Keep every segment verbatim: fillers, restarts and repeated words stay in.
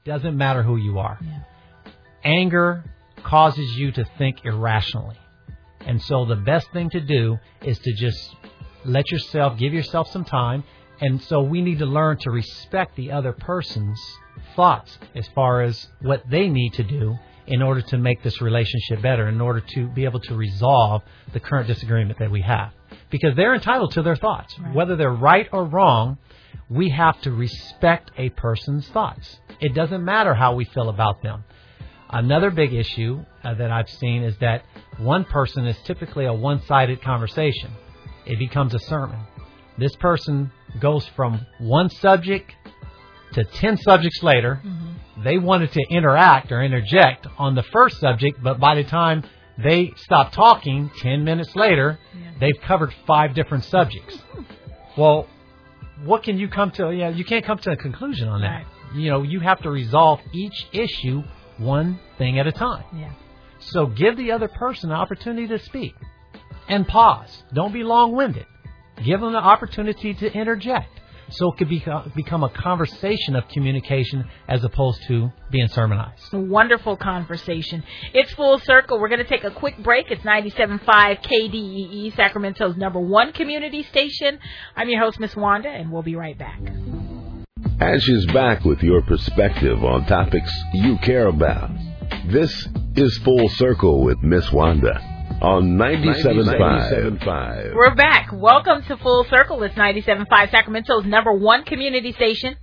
Doesn't matter who you are. Yeah. Anger causes you to think irrationally. And so the best thing to do is to just let yourself, give yourself some time. And so we need to learn to respect the other person's thoughts as far as what they need to do in order to make this relationship better, in order to be able to resolve the current disagreement that we have. Because they're entitled to their thoughts. Right. Whether they're right or wrong, we have to respect a person's thoughts. It doesn't matter how we feel about them. Another big issue uh, that I've seen is that one person is typically a one-sided conversation. It becomes a sermon. This person goes from one subject to ten subjects later. Mm-hmm. They wanted to interact or interject on the first subject, but by the time they stop talking, ten minutes later, yeah. they've covered five different subjects. Well, what can you come to? Yeah, you can't come to a conclusion on that. Right. You know, you have to resolve each issue one thing at a time. Yeah. So give the other person an opportunity to speak and pause. Don't be long-winded. Give them the opportunity to interject. So it could be, become a conversation of communication as opposed to being sermonized. A wonderful conversation. It's Full Circle. We're going to take a quick break. It's ninety-seven point five K D E E, Sacramento's number one community station. I'm your host, Miss Wanda, and we'll be right back. Ash is back with your perspective on topics you care about. This is Full Circle with Miss Wanda on ninety-seven point five. We're back. Welcome to Full Circle. It's ninety-seven point five, Sacramento's number one community station.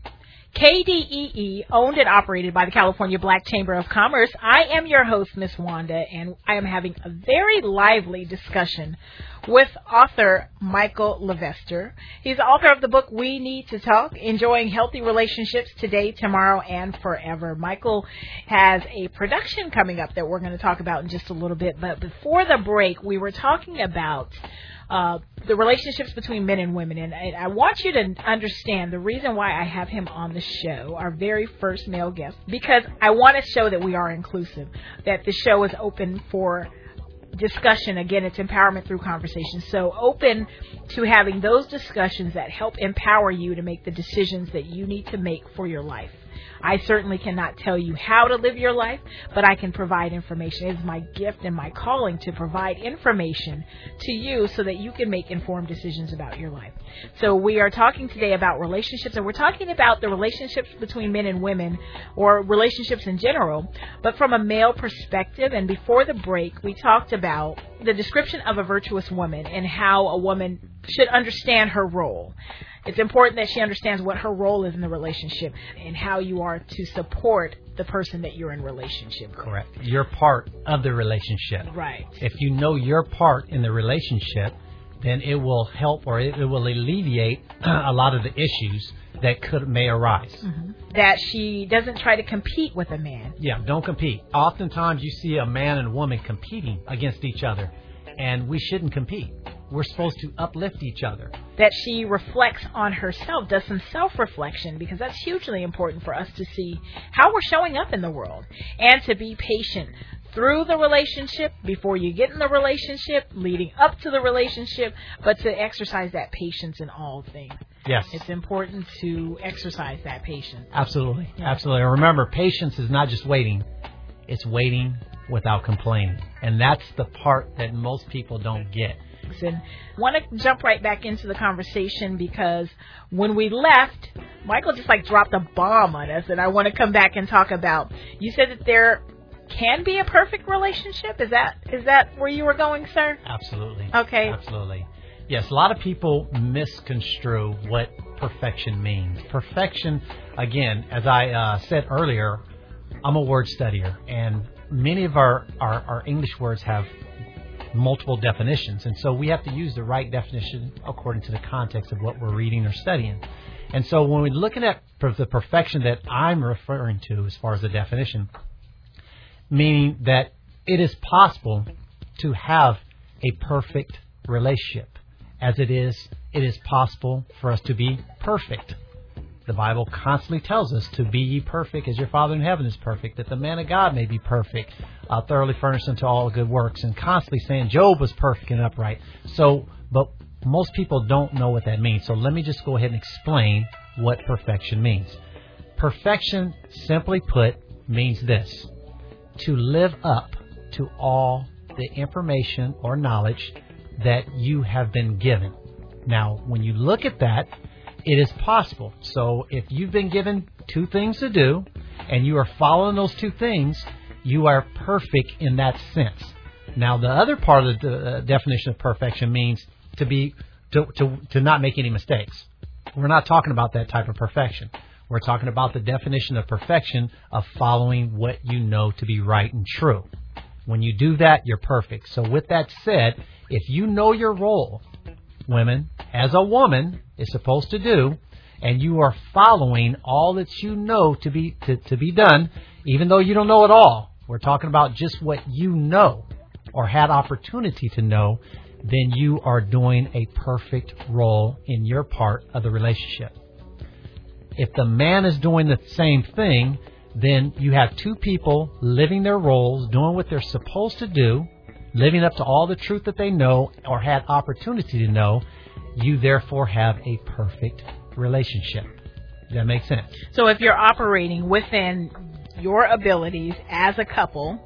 K D E E, owned and operated by the California Black Chamber of Commerce. I am your host, Miss Wanda, and I am having a very lively discussion with author Michael Levester. He's the author of the book We Need to Talk, Enjoying Healthy Relationships Today, Tomorrow, and Forever. Michael has a production coming up that we're going to talk about in just a little bit, but before the break, we were talking about Uh, the relationships between men and women. And I, I want you to understand the reason why I have him on the show, our very first male guest, because I want to show that we are inclusive, that the show is open for discussion. Again, it's empowerment through conversation. So open to having those discussions that help empower you to make the decisions that you need to make for your life. I certainly cannot tell you how to live your life, but I can provide information. It is my gift and my calling to provide information to you so that you can make informed decisions about your life. So we are talking today about relationships, and we're talking about the relationships between men and women, or relationships in general, but from a male perspective. And before the break, we talked about the description of a virtuous woman and how a woman should understand her role. It's important that she understands what her role is in the relationship and how you are to support the person that you're in relationship with. Correct. You're part of the relationship. Right. If you know your part in the relationship, then it will help, or it, it will alleviate a lot of the issues that could may arise. Mm-hmm. That she doesn't try to compete with a man. Yeah, don't compete. Oftentimes you see a man and a woman competing against each other, and we shouldn't compete. We're supposed to uplift each other. That she reflects on herself, does some self-reflection, because that's hugely important for us to see how we're showing up in the world, and to be patient through the relationship, before you get in the relationship, leading up to the relationship, but to exercise that patience in all things. Yes. It's important to exercise that patience. Absolutely. Yeah. Absolutely. And remember, patience is not just waiting. It's waiting without complaining. And that's the part that most people don't get. And I want to jump right back into the conversation, because when we left, Michael just like dropped a bomb on us, and I want to come back and talk about, you said that there can be a perfect relationship. Is that is that where you were going, sir? Absolutely. Okay. Absolutely. Yes, a lot of people misconstrue what perfection means. Perfection, again, as I uh, said earlier, I'm a word studier, and many of our, our, our English words have multiple definitions, and so we have to use the right definition according to the context of what we're reading or studying. And so when we're looking at the perfection that I'm referring to as far as the definition, meaning that it is possible to have a perfect relationship, as it is it is possible for us to be perfect. The Bible constantly tells us to be ye perfect as your Father in heaven is perfect, that the man of God may be perfect, uh, thoroughly furnished unto all good works, and constantly saying Job was perfect and upright. So, but most people don't know what that means. So let me just go ahead and explain what perfection means. Perfection, simply put, means this: to live up to all the information or knowledge that you have been given. Now, when you look at that, it is possible. So if you've been given two things to do and you are following those two things, you are perfect in that sense. Now, the other part of the uh, definition of perfection means to be to, to to not make any mistakes. We're not talking about that type of perfection. We're talking about the definition of perfection of following what you know to be right and true. When you do that, you're perfect. So with that said, if you know your role, women, as a woman is supposed to do, and you are following all that you know to be to, to be done, even though you don't know it all, we're talking about just what you know or had opportunity to know, then you are doing a perfect role in your part of the relationship. If the man is doing the same thing, then you have two people living their roles, doing what they're supposed to do, living up to all the truth that they know or had opportunity to know. You therefore have a perfect relationship. Does that make sense? So if you're operating within your abilities as a couple,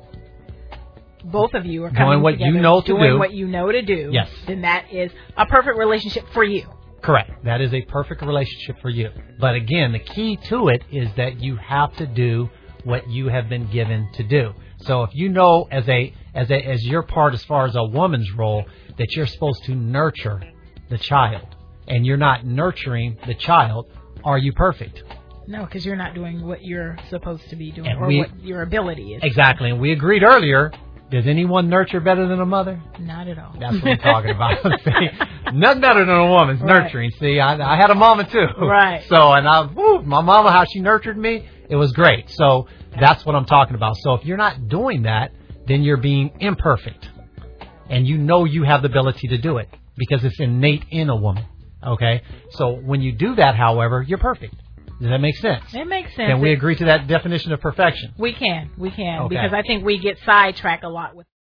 both of you are coming doing what together, you know to doing do. what you know to do, yes, then that is a perfect relationship for you. Correct. That is a perfect relationship for you. But again, the key to it is that you have to do what you have been given to do. So if you know as a as a as your part as far as a woman's role that you're supposed to nurture the child and you're not nurturing the child, are you perfect? No, because you're not doing what you're supposed to be doing And or we, what your ability is. Exactly. And we agreed earlier, does anyone nurture better than a mother? Not at all. That's what I'm talking about. See, nothing better than a woman's Right. nurturing. See, I, I had a mama too. Right. So, and I, woo, my mama, how she nurtured me, it was great. So that's what I'm talking about. So if you're not doing that, then you're being imperfect. And you know you have the ability to do it because it's innate in a woman. Okay? So when you do that, however, you're perfect. Does that make sense? It makes sense. Can we agree to that definition of perfection? We can. We can. Okay. Because I think we get sidetracked a lot with